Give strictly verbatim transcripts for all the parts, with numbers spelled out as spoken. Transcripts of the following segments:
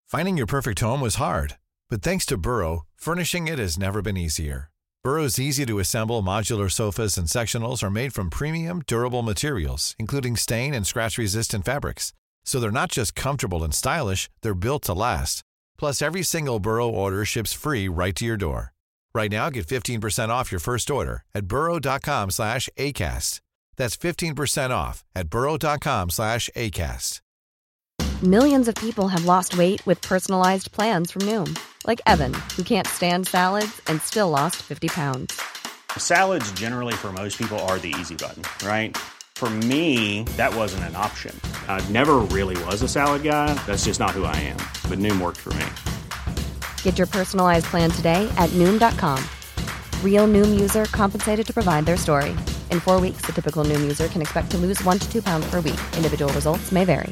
Finding your perfect home was hard, but thanks to Burrow, furnishing it has never been easier. Burrow's easy-to-assemble modular sofas and sectionals are made from premium, durable materials, including stain and scratch-resistant fabrics. So they're not just comfortable and stylish, they're built to last. Plus, every single Burrow order ships free right to your door. Right now, get fifteen percent off your first order at burrow.com slash ACAST. That's fifteen percent off at burrow.com slash ACAST. Millions of people have lost weight with personalized plans from Noom. Like Evan, who can't stand salads and still lost fifty pounds. Salads generally for most people are the easy button, right? For me, that wasn't an option. I never really was a salad guy. That's just not who I am. But Noom worked for me. Get your personalized plan today at Noom dot com. Real Noom user compensated to provide their story. In four weeks, the typical Noom user can expect to lose one to two pounds per week. Individual results may vary.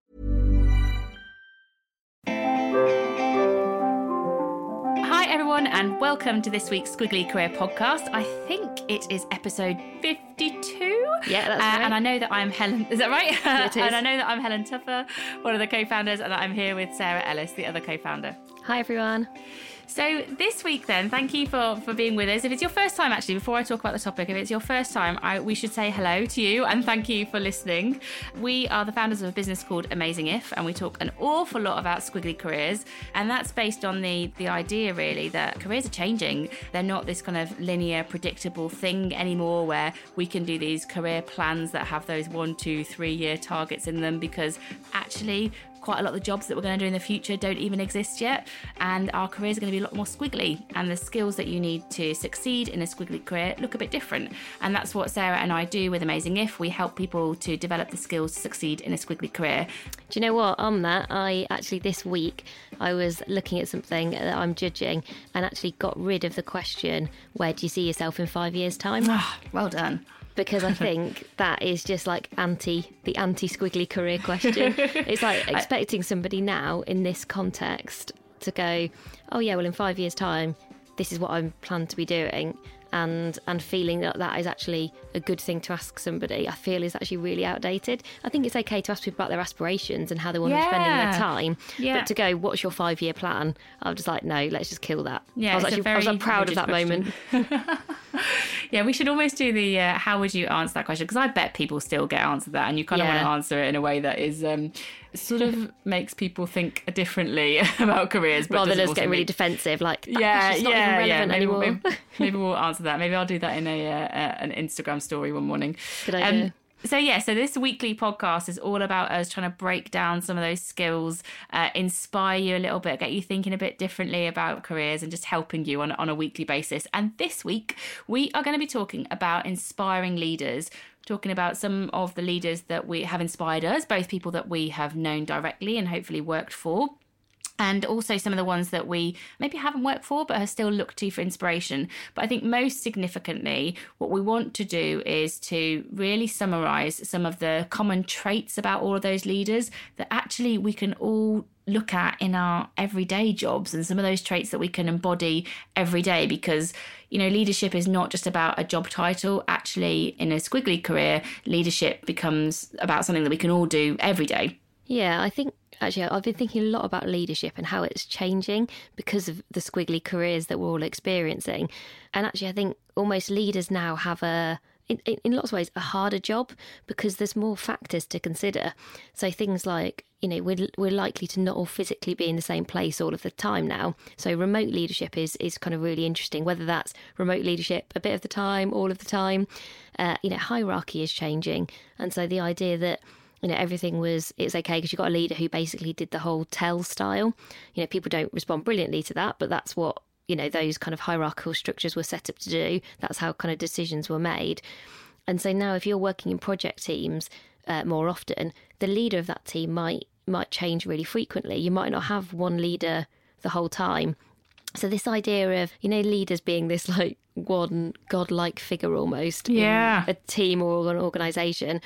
And welcome to this week's Squiggly Career Podcast. I think it is episode fifty-two. Yeah, that's uh, right. And I know that I'm Helen, is that right? Yeah, it is. And I know that I'm Helen Tuffer, one of the co-founders, and that I'm here with Sarah Ellis, the other co-founder. Hi, everyone. So this week then, thank you for, for being with us. If it's your first time, actually, before I talk about the topic, if it's your first time, I, we should say hello to you and thank you for listening. We are the founders of a business called Amazing If, and we talk an awful lot about squiggly careers. And that's based on the, the idea, really, that careers are changing. They're not this kind of linear, predictable thing anymore where we can do these career plans that have those one, two, three year targets in them, because actually quite a lot of the jobs that we're going to do in the future don't even exist yet, and our careers are going to be a lot more squiggly, and the skills that you need to succeed in a squiggly career look a bit different. And that's what Sarah and I do with Amazing If. We help people to develop the skills to succeed in a squiggly career. Do you know what, on that, I actually this week I was looking at something that I'm judging and actually got rid of the question, where do you see yourself in five years time? Oh, well done. Because I think that is just like anti, the anti-squiggly career question. It's like expecting somebody now in this context to go, oh yeah, well in five years' time, this is what I plan to be doing. And and feeling that that is actually a good thing to ask somebody, I feel is actually really outdated. I think it's okay to ask people about their aspirations and how they want yeah. to be spending their time. Yeah. But to go, what's your five-year plan? I was just like, no, let's just kill that. Yeah, I was it's actually a very I was like, proud of that question. moment. Yeah, we should almost do the uh, how would you answer that question, because I bet people still get answered that, and you kind of Yeah. want to answer it in a way that is um, sort of makes people think differently about careers, but Rather than doesn't just also getting really make- defensive, like, that yeah, question's not yeah, even yeah. relevant Maybe, anymore. maybe, maybe we'll answer that. Maybe I'll do that in a uh, uh, an Instagram story one morning. Good idea. Um, So yeah, so this weekly podcast is all about us trying to break down some of those skills, uh, inspire you a little bit, get you thinking a bit differently about careers, and just helping you on, on a weekly basis. And this week, we are going to be talking about inspiring leaders, talking about some of the leaders that we have inspired us, both people that we have known directly and hopefully worked for, and also some of the ones that we maybe haven't worked for but have still looked to for inspiration. But I think most significantly, what we want to do is to really summarise some of the common traits about all of those leaders that actually we can all look at in our everyday jobs, and some of those traits that we can embody every day. Because, you know, leadership is not just about a job title. Actually, in a squiggly career, leadership becomes about something that we can all do every day. Yeah, I think actually I've been thinking a lot about leadership and how it's changing because of the squiggly careers that we're all experiencing. And actually I think almost leaders now have a, in, in lots of ways, a harder job because there's more factors to consider. So things like, you know, we're, we're likely to not all physically be in the same place all of the time now. So remote leadership is, is kind of really interesting, whether that's remote leadership a bit of the time, all of the time. Uh, you know, hierarchy is changing. And so the idea that, you know, everything was, it's okay because you've got a leader who basically did the whole tell style. You know, people don't respond brilliantly to that, but that's what, you know, those kind of hierarchical structures were set up to do. That's how kind of decisions were made. And so now if you're working in project teams uh, more often, the leader of that team might might change really frequently. You might not have one leader the whole time. So this idea of, you know, leaders being this like one godlike figure almost Yeah. in a team or an organisation,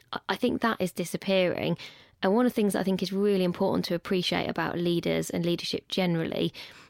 I think that is disappearing. And one of the things I think is really important to appreciate about leaders and leadership generally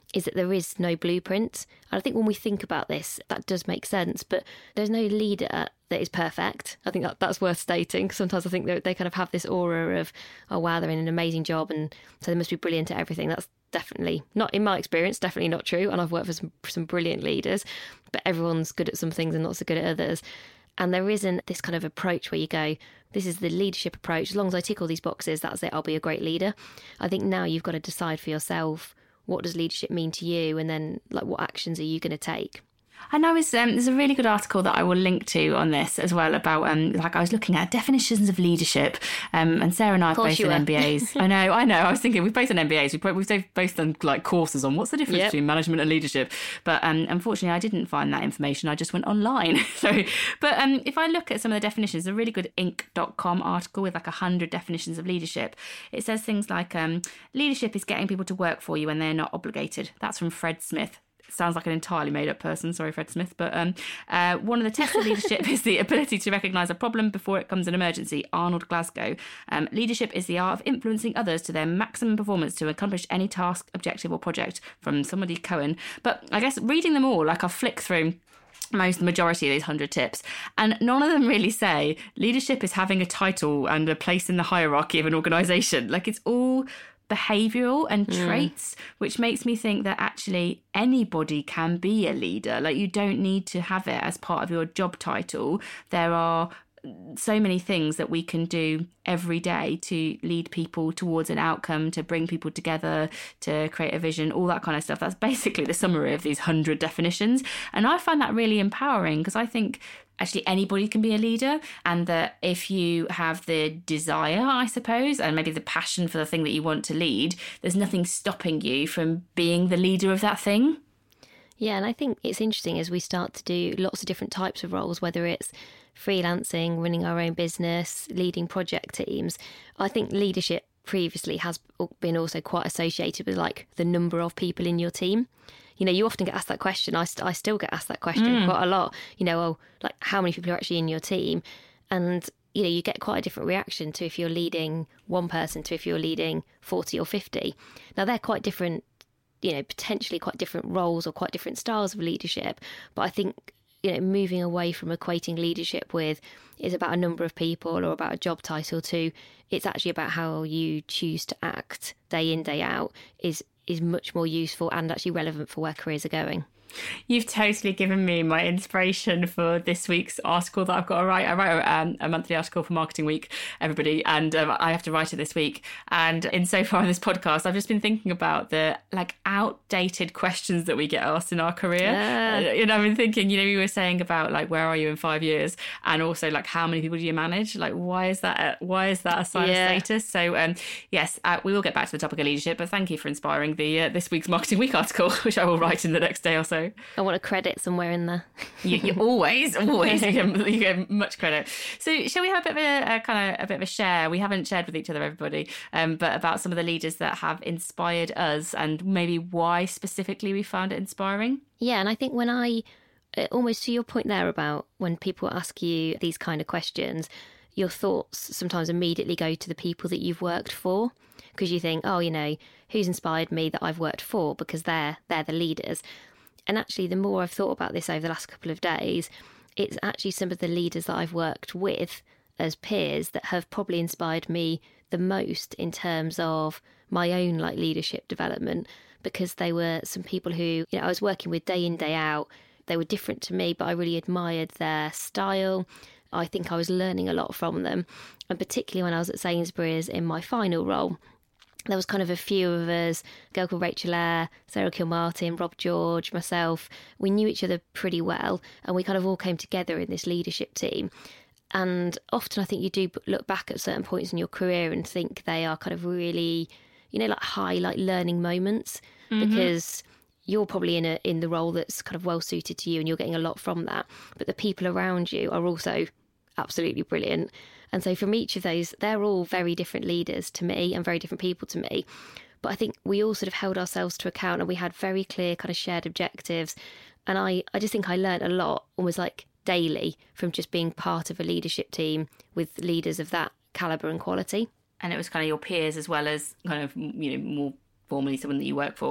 is that there is no blueprint. And I think when we think about this, that does make sense, but there's no leader that is perfect. I think that that's worth stating. Sometimes I think they, they kind of have this aura of, oh wow, they're in an amazing job and so they must be brilliant at everything. That's definitely not, in my experience, definitely not true. And I've worked for some, some brilliant leaders, but everyone's good at some things and not so good at others. And there isn't this kind of approach where you go, this is the leadership approach. As long as I tick all these boxes, that's it, I'll be a great leader. I think now you've got to decide for yourself, what does leadership mean to you? And then like, what actions are you going to take? I know it's, um, there's a really good article that I will link to on this as well about, um, like I was looking at definitions of leadership, um, and Sarah and I have both done M B As. I know, I know. I was thinking we've both done M B As. We've, we've both done like courses on what's the difference yep. between management and leadership. But um, unfortunately, I didn't find that information. I just went online. so, But um, if I look at some of the definitions, there's a really good inc dot com article with like a hundred definitions of leadership. It says things like um, leadership is getting people to work for you when they're not obligated. That's from Fred Smith. Sounds like an entirely made-up person. Sorry, Fred Smith. But um, uh, one of the tests of leadership is the ability to recognise a problem before it becomes an emergency. Arnold Glasgow. Um, leadership is the art of influencing others to their maximum performance to accomplish any task, objective or project, from somebody Cohen. But I guess reading them all, like I'll flick through most the majority of these hundred tips, and none of them really say leadership is having a title and a place in the hierarchy of an organisation. Like it's all behavioural and traits, mm. which makes me think that actually anybody can be a leader. Like you don't need to have it as part of your job title. There are so many things that we can do every day to lead people towards an outcome, to bring people together, to create a vision, all that kind of stuff. That's basically the summary of these hundred definitions. And I find that really empowering because I think actually anybody can be a leader, and that if you have the desire, I suppose, and maybe the passion for the thing that you want to lead, there's nothing stopping you from being the leader of that thing. Yeah, and I think it's interesting as we start to do lots of different types of roles, whether it's freelancing, running our own business, leading project teams. I think leadership previously has been also quite associated with like the number of people in your team. You know, you often get asked that question. I, st- I still get asked that question mm. quite a lot. You know, well, like how many people are actually in your team? And, you know, you get quite a different reaction to if you're leading one person to if you're leading forty or fifty. Now, they're quite different, you know, potentially quite different roles or quite different styles of leadership. But I think, you know, moving away from equating leadership with is about a number of people or about a job title to it's actually about how you choose to act day in, day out is is much more useful and actually relevant for where careers are going. You've totally given me my inspiration for this week's article that I've got to write. I write um, a monthly article for Marketing Week, everybody, and um, I have to write it this week. And in so far in this podcast, I've just been thinking about the like outdated questions that we get asked in our career. Yeah. Uh, and I've been thinking, you know, you were saying about like, where are you in five years? And also like, how many people do you manage? Like, why is that? A, why is that a sign yeah. of status? So um, yes, uh, we will get back to the topic of leadership, but thank you for inspiring the uh, this week's Marketing Week article, which I will write in the next day or so. I want a credit somewhere in there. you, you always, always you get, you get much credit. So, shall we have a bit of a, a kind of a bit of a share? We haven't shared with each other, everybody, um, but about some of the leaders that have inspired us and maybe why specifically we found it inspiring. Yeah, and I think when I almost to your point there about when people ask you these kind of questions, your thoughts sometimes immediately go to the people that you've worked for. Because you think, oh, you know, who's inspired me that I've worked for? Because they're they're the leaders. And actually, the more I've thought about this over the last couple of days, it's actually some of the leaders that I've worked with as peers that have probably inspired me the most in terms of my own like leadership development, because they were some people who, you know, I was working with day in, day out. They were different to me, but I really admired their style. I think I was learning a lot from them. And particularly when I was at Sainsbury's in my final role, there was kind of a few of us, a girl called Rachel Eyre, Sarah Kilmartin, Rob George, myself. We knew each other pretty well, and we kind of all came together in this leadership team. And often I think you do look back at certain points in your career and think they are kind of really, you know, like high, like learning moments, mm-hmm. because you're probably in a in the role that's kind of well suited to you and you're getting a lot from that. But the people around you are also absolutely brilliant. And so from each of those, they're all very different leaders to me and very different people to me. But I think we all sort of held ourselves to account and we had very clear kind of shared objectives. And I, I just think I learned a lot, almost like daily, from just being part of a leadership team with leaders of that calibre and quality. And it was kind of your peers as well as kind of, you know, more formally someone that you work for.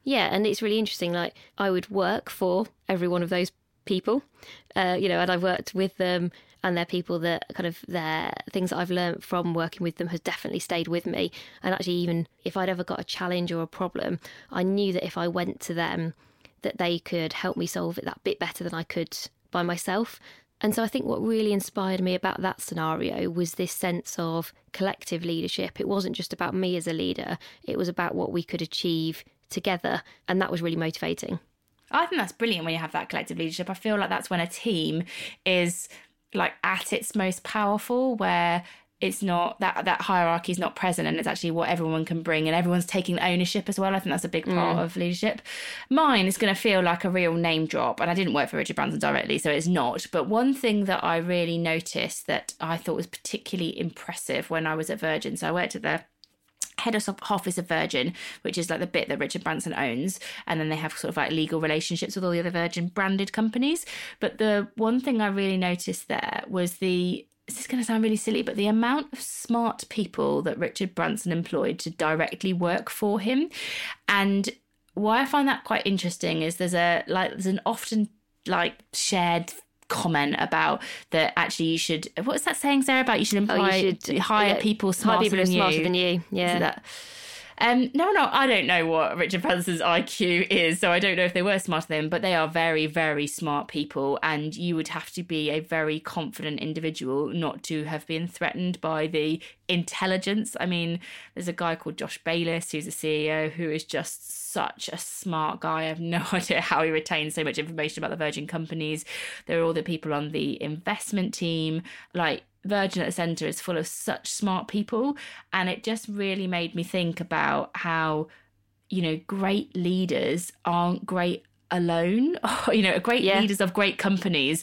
Yeah, and it's really interesting. Like, I would work for every one of those people, uh, you know, and I've worked with them, and they're people that kind of, their things that I've learned from working with them has definitely stayed with me. And actually, even if I'd ever got a challenge or a problem, I knew that if I went to them, that they could help me solve it that bit better than I could by myself. And so I think what really inspired me about that scenario was this sense of collective leadership. It wasn't just about me as a leader, it was about what we could achieve together. And that was really motivating. I think that's brilliant when you have that collective leadership. I feel like that's when a team is like at its most powerful, where it's not that that hierarchy is not present, and it's actually what everyone can bring, and everyone's taking ownership as well. I think that's a big part mm. of leadership. Mine is going to feel like a real name drop, and I didn't work for Richard Branson directly, so it's not. But one thing that I really noticed that I thought was particularly impressive when I was at Virgin, so I worked at the head office of Virgin, which is like the bit that Richard Branson owns, and then they have sort of like legal relationships with all the other Virgin branded companies. But the one thing I really noticed there was the this is going to sound really silly, but the amount of smart people that Richard Branson employed to directly work for him. And why I find that quite interesting is there's a like there's an often like shared comment about that actually you should, what's that saying, Sarah, about you should employ oh, you should, hire yeah, people smarter, hire people than, smarter you. than you. Yeah. That, um, no, no, I don't know what Richard Branson's I Q is, so I don't know if they were smarter than him, but they are very, very smart people, and you would have to be a very confident individual not to have been threatened by the intelligence. I mean, there's a guy called Josh Bayliss, who's a C E O, who is just such a smart guy. I have no idea how he retains so much information about the Virgin companies. There are all the people on the investment team, like Virgin at the centre is full of such smart people, and it just really made me think about how, you know, great leaders aren't great alone. You know, great yeah. leaders of great companies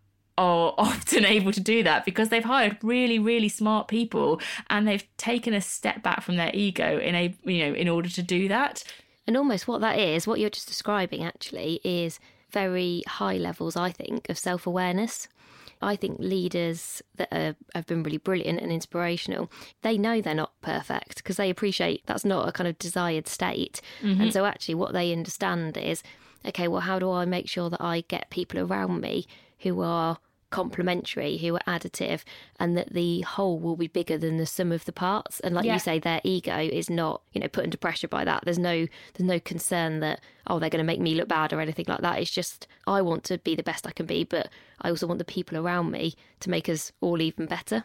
are often able to do that because they've hired really, really smart people, and they've taken a step back from their ego in a, you know, in order to do that. And almost what that is, what you're just describing actually, is very high levels, I think, of self-awareness. I think leaders that are, have been really brilliant and inspirational, they know they're not perfect because they appreciate that's not a kind of desired state. Mm-hmm. And so actually what they understand is, okay, well, how do I make sure that I get people around me who are complementary, who are additive, and that the whole will be bigger than the sum of the parts. And like yeah. you say, their ego is not, you know, put under pressure by that. There's no there's no concern that, oh, they're going to make me look bad or anything like that. It's just, I want to be the best I can be, but I also want the people around me to make us all even better.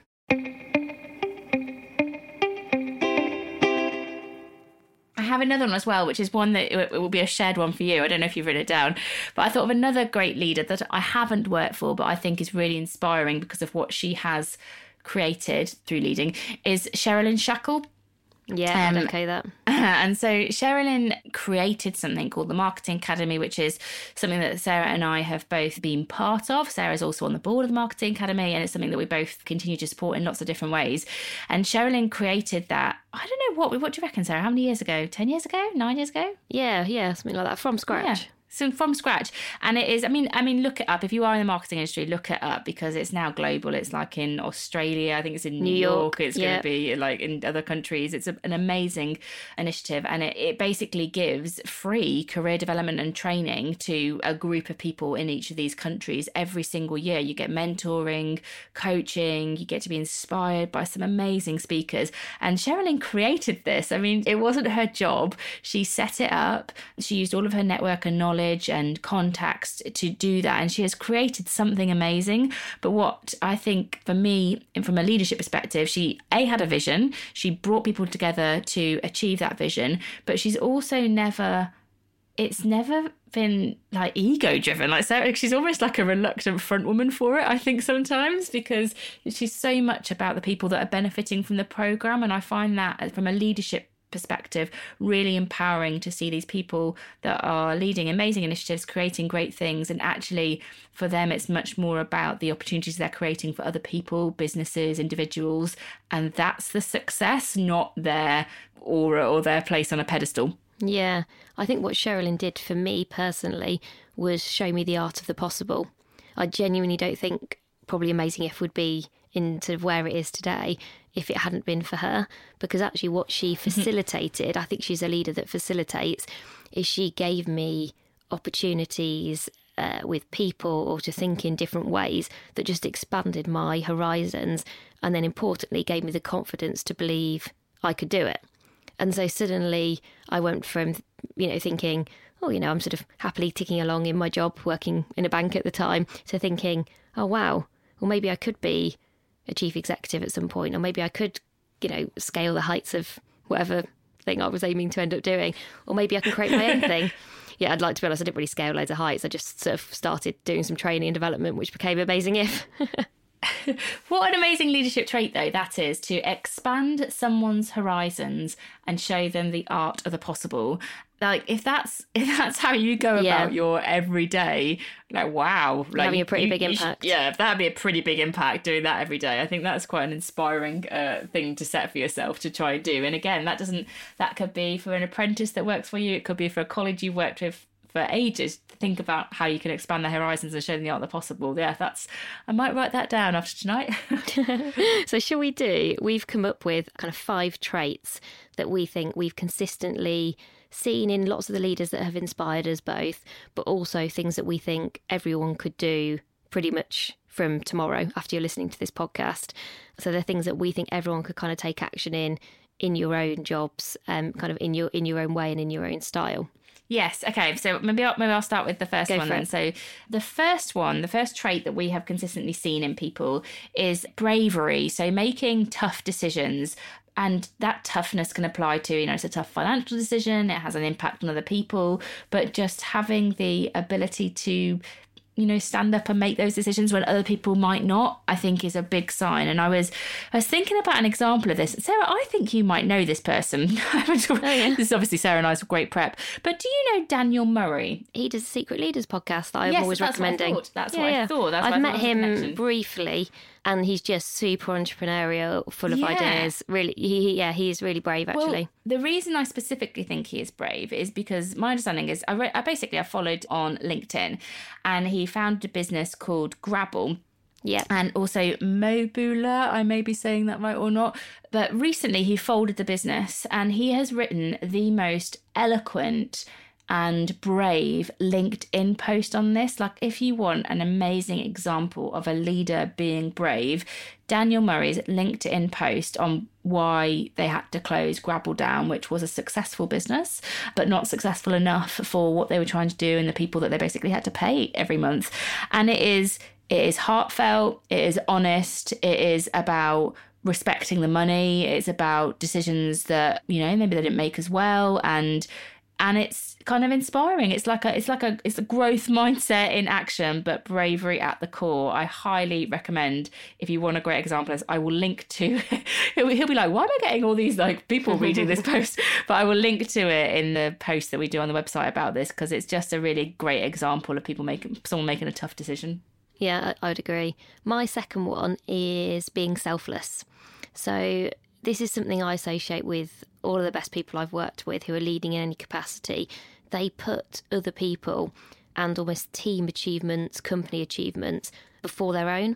I have another one as well, which is one that it will be a shared one for you. I don't know if you've written it down, but I thought of another great leader that I haven't worked for, but I think is really inspiring because of what she has created through leading, is Sherilyn Shackle. Yeah, um, I'd okay that. And so Sherilyn created something called the Marketing Academy, which is something that Sarah and I have both been part of. Sarah's also on the board of the Marketing Academy, and it's something that we both continue to support in lots of different ways. And Sherilyn created that, I don't know, what what do you reckon, Sarah? How many years ago? Ten years ago? Nine years ago? Yeah, yeah, something like that, from scratch. Yeah. So from scratch. And it is, I mean, I mean, look it up. If you are in the marketing industry, look it up because it's now global. It's like in Australia. I think it's in New, New York. York. It's yeah. going to be like in other countries. It's a, an amazing initiative. And it, it basically gives free career development and training to a group of people in each of these countries every single year. You get mentoring, coaching, you get to be inspired by some amazing speakers. And Sherilyn created this. I mean, it wasn't her job. She set it up. She used all of her network and knowledge and contacts to do that, and she has created something amazing. But what I think for me, from a leadership perspective, she a had a vision, she brought people together to achieve that vision, but she's also never it's never been like ego driven. Like Sarah, she's almost like a reluctant front woman for it, I think, sometimes, because she's so much about the people that are benefiting from the program. And I find that from a leadership perspective really empowering to see these people that are leading amazing initiatives, creating great things, and actually for them it's much more about the opportunities they're creating for other people, businesses, individuals, and that's the success, not their aura or their place on a pedestal. Yeah, I think what Sherilyn did for me personally was show me the art of the possible. I genuinely don't think probably Amazing If would be into where it is today if it hadn't been for her, because actually what she facilitated, I think she's a leader that facilitates, is she gave me opportunities uh, with people or to think in different ways that just expanded my horizons, and then importantly gave me the confidence to believe I could do it. And so suddenly I went from, you know, thinking, oh, you know, I'm sort of happily ticking along in my job, working in a bank at the time, to thinking, oh, wow, well, maybe I could be a chief executive at some point, or maybe I could, you know, scale the heights of whatever thing I was aiming to end up doing, or maybe I can create my own thing. Yeah, I'd like to be honest, I didn't really scale loads of heights. I just sort of started doing some training and development, which became Amazing If. What an amazing leadership trait, though, that is, to expand someone's horizons and show them the art of the possible. Like, if that's if that's how you go Yeah. about your everyday, like, wow. Like, Having a pretty you- big you impact. should- yeah, that'd be a pretty big impact doing that every day. I think that's quite an inspiring uh, thing to set for yourself to try and do. And again, that doesn't, that could be for an apprentice that works for you. It could be for a colleague you've worked with for ages. Think about how you can expand their horizons and show them the art of the possible. Yeah, that's, I might write that down after tonight. So shall we do, we've come up with kind of five traits that we think we've consistently seen in lots of the leaders that have inspired us both, but also things that we think everyone could do pretty much from tomorrow after you're listening to this podcast. So they're things that we think everyone could kind of take action in, in your own jobs, um, kind of in your in your own way and in your own style. Yes. Okay. So maybe I'll, maybe I'll start with the first Go one for then. it. So the first one, the first trait that we have consistently seen in people is bravery. So making tough decisions. And that toughness can apply to, you know, it's a tough financial decision. It has an impact on other people. But just having the ability to, you know, stand up and make those decisions when other people might not, I think is a big sign. And I was I was thinking about an example of this. Sarah, I think you might know this person. Oh, yeah. This is obviously Sarah and I's great prep. But do you know Daniel Murray? He does a Secret Leaders podcast that I'm Yes, always that's what I recommending. thought. That's what I thought. That's why I I've thought met it was a him connection. briefly, and he's just super entrepreneurial, full of Yeah. ideas. Really, he, yeah, he is really brave, actually. Well, the reason I specifically think he is brave is because my understanding is I, re- I basically I followed on LinkedIn, and he founded a business called Grabble. Yeah. And also Mobula, I may be saying that right or not. But recently he folded the business, and he has written the most eloquent and brave LinkedIn post on this. Like, if you want an amazing example of a leader being brave, Daniel Murray's LinkedIn post on why they had to close Grabble down, which was a successful business, but not successful enough for what they were trying to do and the people that they basically had to pay every month. And it is it is heartfelt, it is honest, it is about respecting the money, it's about decisions that, you know, maybe they didn't make as well, and and it's kind of inspiring. It's like a it's like a it's a growth mindset in action, but bravery at the core. I highly recommend, if you want a great example, as I will link to he'll, he'll be like, why am I getting all these like people reading this post? But I will link to it in the post that we do on the website about this, because it's just a really great example of people making someone making a tough decision. Yeah, I- I'd agree. My second one is being selfless. So this is something I associate with all of the best people I've worked with who are leading in any capacity. They put other people and almost team achievements, company achievements before their own.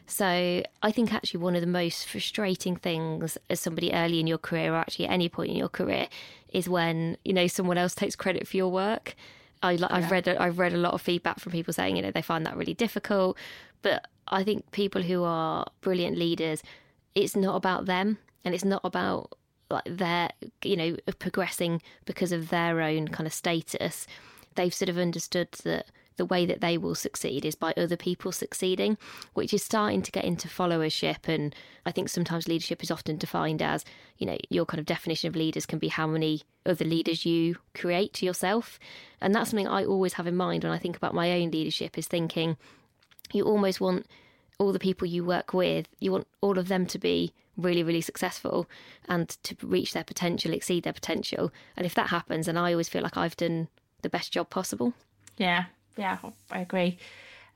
So I think actually one of the most frustrating things as somebody early in your career, or actually at any point in your career, is when, you know, someone else takes credit for your work. I, I've read I've read a lot of feedback from people saying, you know, they find that really difficult. But I think people who are brilliant leaders, it's not about them, and it's not about like their, you know, progressing because of their own kind of status. They've sort of understood that the way that they will succeed is by other people succeeding, which is starting to get into followership. And I think sometimes leadership is often defined as, you know, your kind of definition of leaders can be how many other leaders you create to yourself. And that's something I always have in mind when I think about my own leadership, is thinking you almost want all the people you work with, you want all of them to be really, really successful and to reach their potential, exceed their potential. And if that happens, then I always feel like I've done the best job possible. Yeah, yeah, I agree.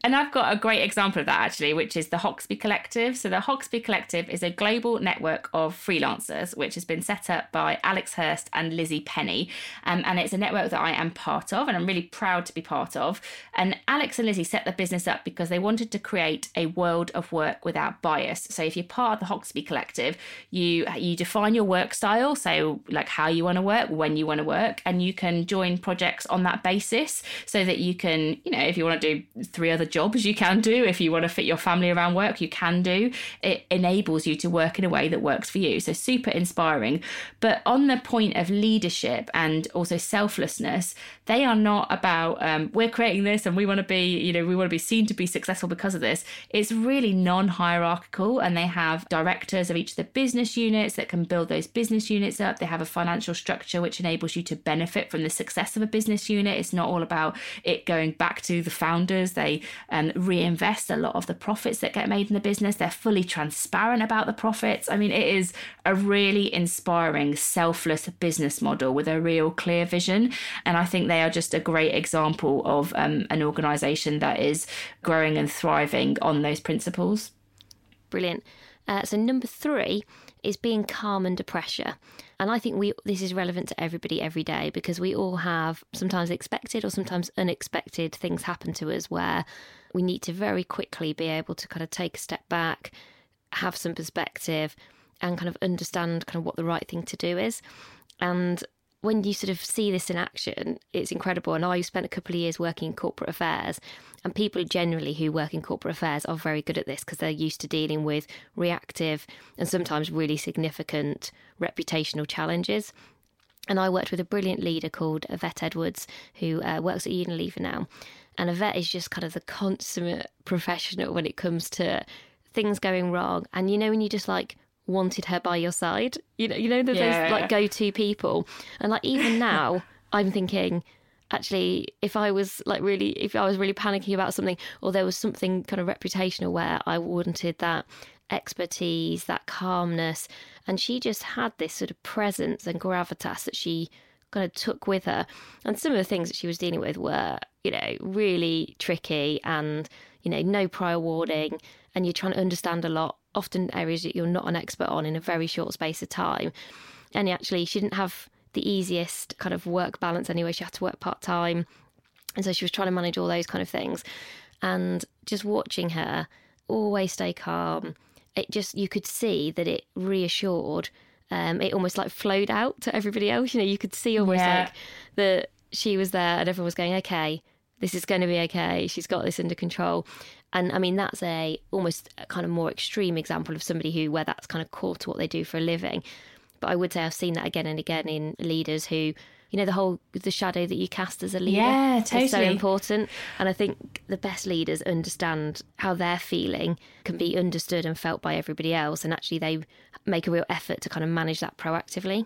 And I've got a great example of that, actually, which is the Hoxby Collective. So the Hoxby Collective is a global network of freelancers, which has been set up by Alex Hurst and Lizzie Penny. Um, and it's a network that I am part of, and I'm really proud to be part of. And Alex and Lizzie set the business up because they wanted to create a world of work without bias. So if you're part of the Hoxby Collective, you you define your work style, so like how you want to work, when you want to work, and you can join projects on that basis so that you can, you know, if you want to do three other jobs, you can do. If you want to fit your family around work, you can do. It enables you to work in a way that works for you. So super inspiring. But on the point of leadership and also selflessness, they are not about um, we're creating this and we want to be, you know, we want to be seen to be successful because of this. It's really non-hierarchical, and they have directors of each of the business units that can build those business units up. They have a financial structure which enables you to benefit from the success of a business unit. It's not all about it going back to the founders. They um, reinvest a lot of the profits that get made in the business. They're fully transparent about the profits. I mean, it is a really inspiring, selfless business model with a real clear vision. And I think they are just a great example of um, an organisation that is growing and thriving on those principles. Brilliant. Uh, so number three is being calm under pressure. And I think we this is relevant to everybody every day, because we all have sometimes expected or sometimes unexpected things happen to us where we need to very quickly be able to kind of take a step back, have some perspective, and kind of understand kind of what the right thing to do is. And when you sort of see this in action, it's incredible. And I spent a couple of years working in corporate affairs, and people generally who work in corporate affairs are very good at this because they're used to dealing with reactive and sometimes really significant reputational challenges. And I worked with a brilliant leader called Yvette Edwards, who uh, works at Unilever now. And Yvette is just kind of the consummate professional when it comes to things going wrong. And, you know, when you just like wanted her by your side, you know, you know, those yeah. like go-to people. And like even now I'm thinking, actually, if I was like really, if I was really panicking about something, or there was something kind of reputational where I wanted that expertise, that calmness, and she just had this sort of presence and gravitas that she kind of took with her. And some of the things that she was dealing with were, you know, really tricky, and, you know, no prior warning, and you're trying to understand a lot, often areas that you're not an expert on in a very short space of time. And actually, she didn't have the easiest kind of work balance anyway. She had to work part-time. And so she was trying to manage all those kind of things. And just watching her always stay calm, it just, you could see that it reassured, um, it almost like flowed out to everybody else. You know, you could see almost yeah. like that she was there and everyone was going, okay, this is going to be okay. She's got this under control. And I mean, that's a almost a kind of more extreme example of somebody who, where that's kind of core to what they do for a living. But I would say I've seen that again and again in leaders who, you know, the whole, the shadow that you cast as a leader yeah, totally. is so important. And I think the best leaders understand how they're feeling can be understood and felt by everybody else. And actually they make a real effort to kind of manage that proactively.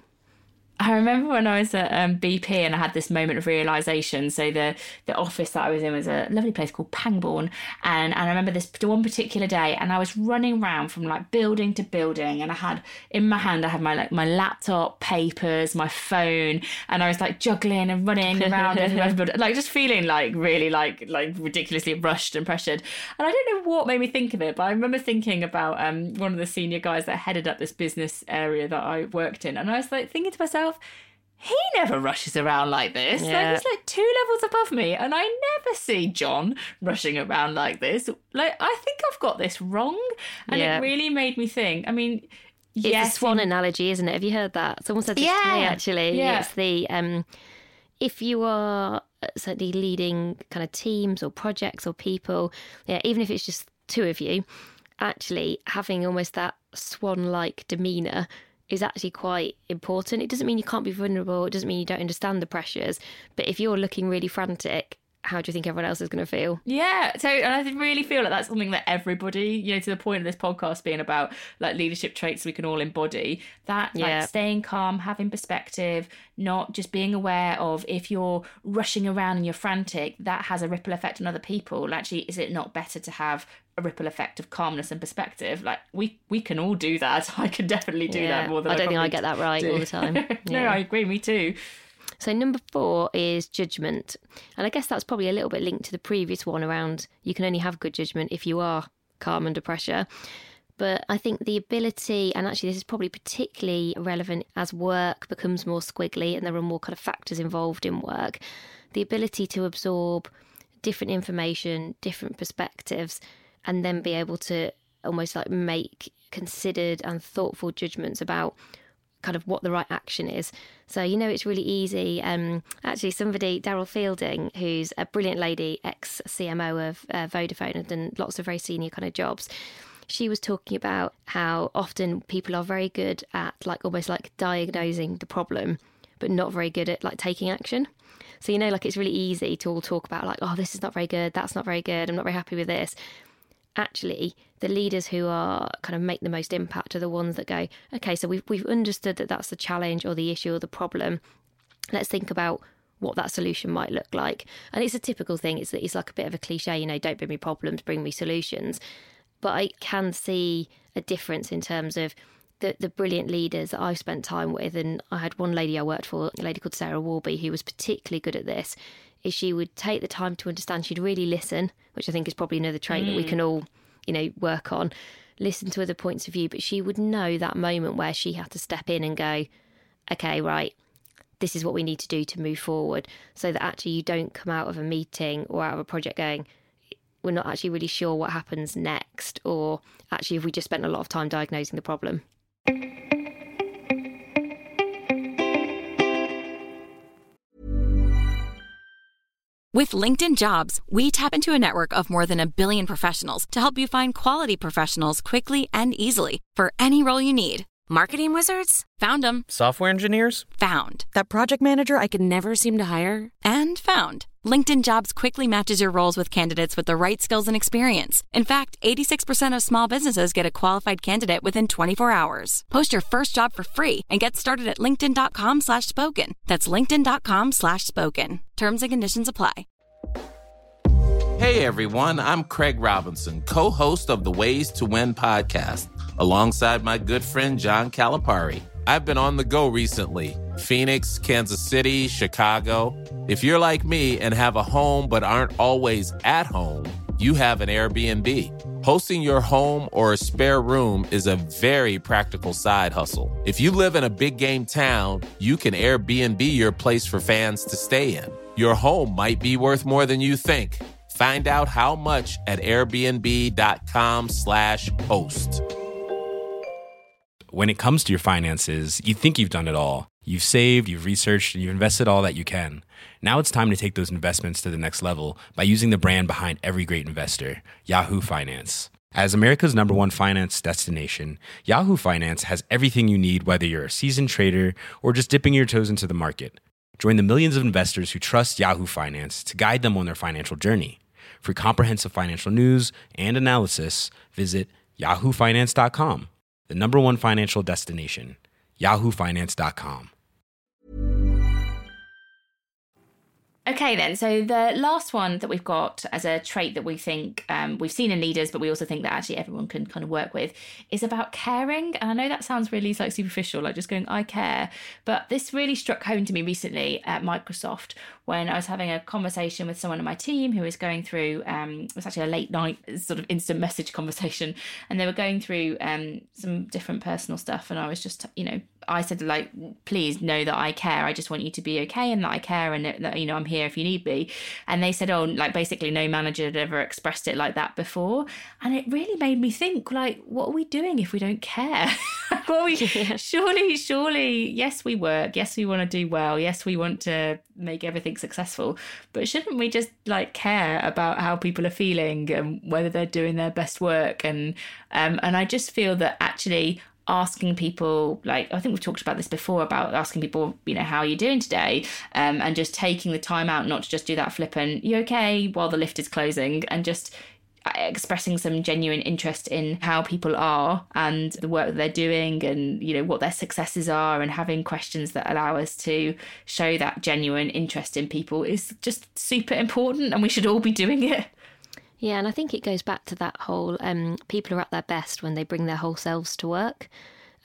I remember when I was at um, B P and I had this moment of realisation. So the the office that I was in was a lovely place called Pangbourne. And, and I remember this one particular day, and I was running around from like building to building, and I had in my hand, I had my like my laptop, papers, my phone, and I was like juggling and running around everywhere, like just feeling like really like like ridiculously rushed and pressured. And I don't know what made me think of it, but I remember thinking about um one of the senior guys that headed up this business area that I worked in, and I was like thinking to myself, he never rushes around like this. Yeah. Like, he's like two levels above me, and I never see John rushing around like this. Like, I think I've got this wrong. And Yeah. it really made me think. I mean, It's yes, the swan you- analogy, isn't it? Have you heard that? Someone said this to Yeah. me, actually. Yeah. It's the, um, if you are certainly leading kind of teams or projects or people, yeah, even if it's just two of you, actually having almost that swan-like demeanour is actually quite important. It doesn't mean you can't be vulnerable. It doesn't mean you don't understand the pressures. But if you're looking really frantic, how do you think everyone else is going to feel? Yeah, so and I really feel like that's something that everybody, you know, to the point of this podcast being about like leadership traits we can all embody, that Yeah. like staying calm, having perspective, not just being aware of if you're rushing around and you're frantic, that has a ripple effect on other people. Actually, is it not better to have a ripple effect of calmness and perspective? Like we we can all do that. I can definitely do Yeah. that more than I I don't think I probably get that right do. all the time. No, Yeah. I agree, me too. So number four is judgment. And I guess that's probably a little bit linked to the previous one around you can only have good judgment if you are calm under pressure. But I think the ability, and actually this is probably particularly relevant as work becomes more squiggly and there are more kind of factors involved in work, the ability to absorb different information, different perspectives, and then be able to almost like make considered and thoughtful judgments about kind of what the right action is. So, you know, it's really easy. Um, actually, somebody, Daryl Fielding, who's a brilliant lady, ex-C M O of uh, Vodafone and done lots of very senior kind of jobs, she was talking about how often people are very good at like almost like diagnosing the problem, but not very good at like taking action. So, you know, like it's really easy to all talk about like, oh, this is not very good, that's not very good, I'm not very happy with this. Actually, the leaders who are kind of make the most impact are the ones that go, okay, so we've we've understood that that's the challenge or the issue or the problem. Let's think about what that solution might look like. And it's a typical thing. It's it's like a bit of a cliche, you know, don't bring me problems, bring me solutions. But I can see a difference in terms of the the brilliant leaders that I've spent time with. And I had one lady I worked for, a lady called Sarah Warby, who was particularly good at this. Is she would take the time to understand, she'd really listen, which I think is probably another trait mm. that we can all, you know, work on, listen to other points of view, but she would know that moment where she had to step in and go, okay, right, this is what we need to do to move forward, so that actually you don't come out of a meeting or out of a project going, we're not actually really sure what happens next, or actually have we just spent a lot of time diagnosing the problem. With LinkedIn Jobs, we tap into a network of more than a billion professionals to help you find quality professionals quickly and easily for any role you need. Marketing wizards? Found them. Software engineers? Found. That project manager I could never seem to hire? And found. LinkedIn Jobs quickly matches your roles with candidates with the right skills and experience. In fact, eighty-six percent of small businesses get a qualified candidate within twenty-four hours. Post your first job for free and get started at linkedin.com slash spoken. That's linkedin.com slash spoken. Terms and conditions apply. Hey everyone, I'm Craig Robinson, co-host of the Ways to Win podcast, alongside my good friend John Calipari. I've been on the go recently. Phoenix, Kansas City, Chicago. If you're like me and have a home but aren't always at home, you have an Airbnb. Hosting your home or a spare room is a very practical side hustle. If you live in a big game town, you can Airbnb your place for fans to stay in. Your home might be worth more than you think. Find out how much at airbnb.com slash host. When it comes to your finances, you think you've done it all. You've saved, you've researched, and you've invested all that you can. Now it's time to take those investments to the next level by using the brand behind every great investor, Yahoo Finance. As America's number one finance destination, Yahoo Finance has everything you need, whether you're a seasoned trader or just dipping your toes into the market. Join the millions of investors who trust Yahoo Finance to guide them on their financial journey. For comprehensive financial news and analysis, visit yahoo finance dot com, the number one financial destination, yahoo finance dot com. Okay, then. So the last one that we've got as a trait that we think um, we've seen in leaders, but we also think that actually everyone can kind of work with, is about caring. And I know that sounds really like superficial, like just going, I care. But this really struck home to me recently at Microsoft when I was having a conversation with someone on my team who was going through, um, it was actually a late night sort of instant message conversation. And they were going through um, some different personal stuff. And I was just, you know, I said, like, please know that I care. I just want you to be okay and that I care and that, you know, I'm here if you need me. And they said, oh, like, basically no manager had ever expressed it like that before. And it really made me think, like, what are we doing if we don't care? What are we, yeah. Surely, surely, yes, we work. Yes, we want to do well. Yes, we want to make everything successful. But shouldn't we just, like, care about how people are feeling and whether they're doing their best work? And um, and I just feel that actually asking people, like, I think we've talked about this before, about asking people, you know, how are you doing today? Um, and just taking the time out, not to just do that flippant, you okay, while the lift is closing, and just expressing some genuine interest in how people are and the work that they're doing and, you know, what their successes are, and having questions that allow us to show that genuine interest in people is just super important, and we should all be doing it. Yeah, and I think it goes back to that whole um, people are at their best when they bring their whole selves to work.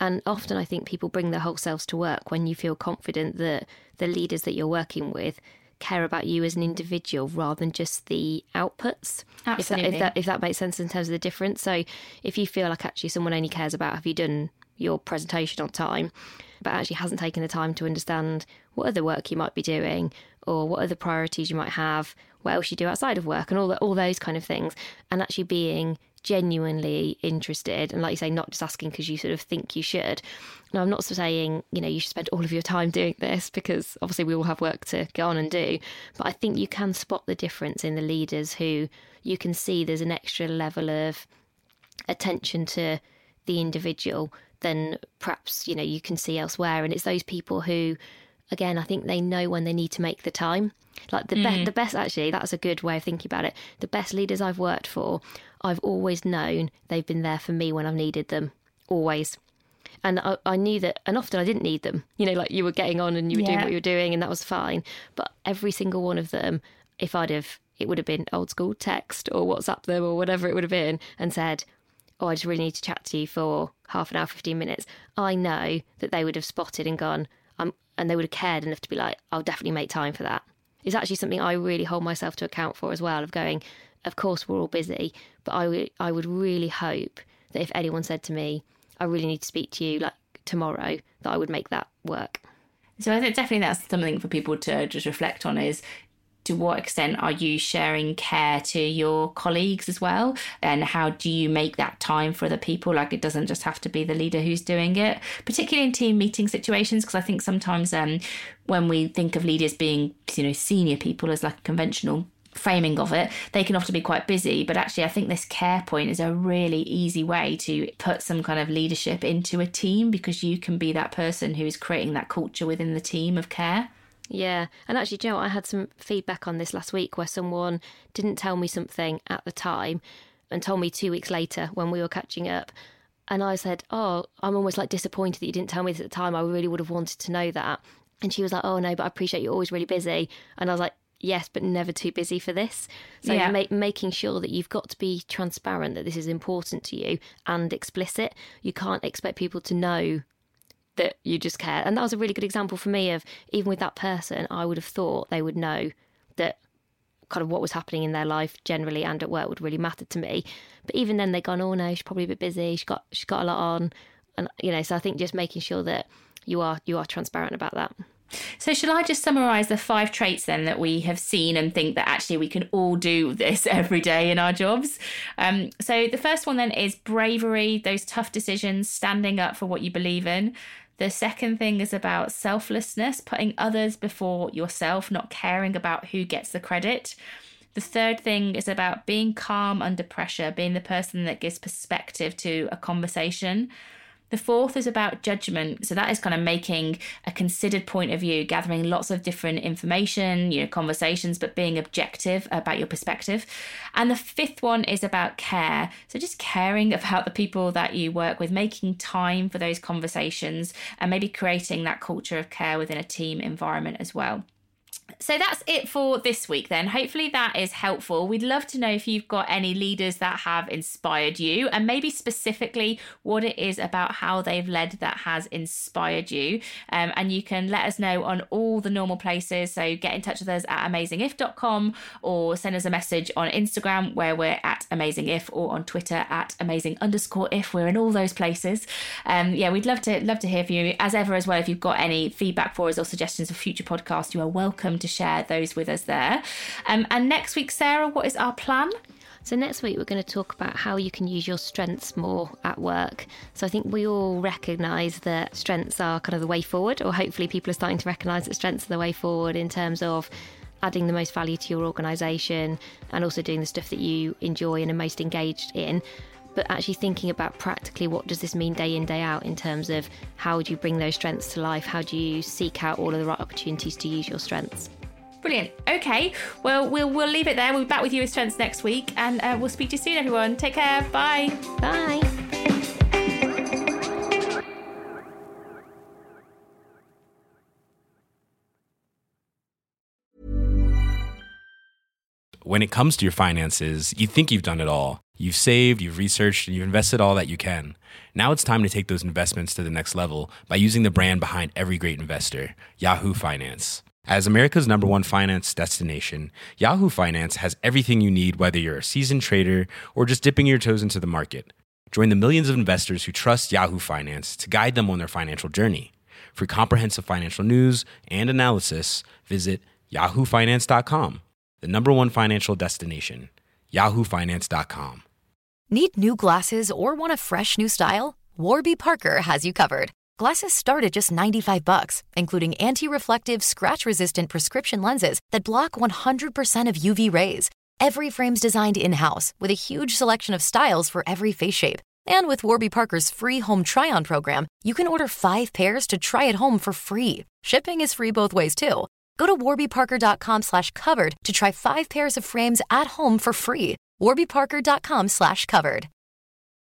And often I think people bring their whole selves to work when you feel confident that the leaders that you're working with care about you as an individual rather than just the outputs. Absolutely. If that, if that, if that makes sense in terms of the difference. So if you feel like actually someone only cares about have you done your presentation on time, but actually hasn't taken the time to understand what other work you might be doing or what other priorities you might have, what else you do outside of work and all, the, all those kind of things, and actually being genuinely interested and, like you say, not just asking because you sort of think you should. Now, I'm not saying, you know, you should spend all of your time doing this because obviously we all have work to go on and do, but I think you can spot the difference in the leaders who you can see there's an extra level of attention to the individual than perhaps, you know, you can see elsewhere. And it's those people who, again, I think they know when they need to make the time. Like the, mm. be- the best, actually, that's a good way of thinking about it. The best leaders I've worked for, I've always known they've been there for me when I've needed them, always. And I, I knew that, and often I didn't need them. You know, like you were getting on and you were yeah. doing what you were doing and that was fine. But every single one of them, if I'd have, it would have been old school text or WhatsApp them or whatever it would have been and said, oh, I just really need to chat to you for half an hour, fifteen minutes. I know that they would have spotted and gone, um, and they would have cared enough to be like, I'll definitely make time for that. It's actually something I really hold myself to account for as well, of going, of course, we're all busy, but I, w- I would really hope that if anyone said to me, I really need to speak to you like tomorrow, that I would make that work. So I think definitely that's something for people to just reflect on is, to what extent are you sharing care to your colleagues as well? And how do you make that time for other people? Like, it doesn't just have to be the leader who's doing it, particularly in team meeting situations, because I think sometimes um, when we think of leaders being, you know, senior people as like a conventional framing of it, they can often be quite busy. But actually, I think this care point is a really easy way to put some kind of leadership into a team, because you can be that person who is creating that culture within the team of care. Yeah. And actually, do you know what? I had some feedback on this last week where someone didn't tell me something at the time and told me two weeks later when we were catching up. And I said, oh, I'm almost like disappointed that you didn't tell me this at the time. I really would have wanted to know that. And she was like, oh, no, but I appreciate you're always really busy. And I was like, yes, but never too busy for this. So yeah. ma- making sure that you've got to be transparent that this is important to you and explicit. You can't expect people to know that you just care. And that was a really good example for me of, even with that person, I would have thought they would know that kind of what was happening in their life generally and at work would really matter to me. But even then they'd gone, oh no, she's probably a bit busy, she's got she's got a lot on. And you know, so I think just making sure that you are you are transparent about that. So shall I just summarise the five traits then that we have seen and think that actually we can all do this every day in our jobs? Um, so the first one then is bravery, those tough decisions, standing up for what you believe in. The second thing is about selflessness, putting others before yourself, not caring about who gets the credit. The third thing is about being calm under pressure, being the person that gives perspective to a conversation. The fourth is about judgment. So that is kind of making a considered point of view, gathering lots of different information, you know, conversations, but being objective about your perspective. And the fifth one is about care. So just caring about the people that you work with, making time for those conversations, and maybe creating that culture of care within a team environment as well. So that's it for this week then. Hopefully that is helpful. We'd love to know if you've got any leaders that have inspired you, and maybe specifically what it is about how they've led that has inspired you. Um, and you can let us know on all the normal places. So get in touch with us at amazing if dot com, or send us a message on Instagram where we're at amazingif, or on Twitter at amazing underscore if. We're in all those places. Um, yeah, we'd love to love to hear from you. As ever as well, if you've got any feedback for us or suggestions for future podcasts, you are welcome to share those with us there. Um, and next week, Sarah, what is our plan? So next week we're going to talk about how you can use your strengths more at work. So I think we all recognise that strengths are kind of the way forward, or hopefully people are starting to recognise that strengths are the way forward in terms of adding the most value to your organisation and also doing the stuff that you enjoy and are most engaged in. But actually thinking about practically what does this mean day in, day out in terms of how do you bring those strengths to life? How do you seek out all of the right opportunities to use your strengths? Brilliant. Okay, well, we'll we'll leave it there. We'll be back with you with strengths next week, and uh, we'll speak to you soon, everyone. Take care. Bye. Bye. When it comes to your finances, you think you've done it all. You've saved, you've researched, and you've invested all that you can. Now it's time to take those investments to the next level by using the brand behind every great investor, Yahoo Finance. As America's number one finance destination, Yahoo Finance has everything you need, whether you're a seasoned trader or just dipping your toes into the market. Join the millions of investors who trust Yahoo Finance to guide them on their financial journey. For comprehensive financial news and analysis, visit yahoo finance dot com, the number one financial destination, yahoo finance dot com. Need new glasses or want a fresh new style? Warby Parker has you covered. Glasses start at just ninety-five bucks, including anti-reflective, scratch-resistant prescription lenses that block one hundred percent of U V rays. Every frame's designed in-house with a huge selection of styles for every face shape. And with Warby Parker's free home try-on program, you can order five pairs to try at home for free. Shipping is free both ways, too. Go to warby parker dot com slash covered to try five pairs of frames at home for free. warby parker dot com slash covered.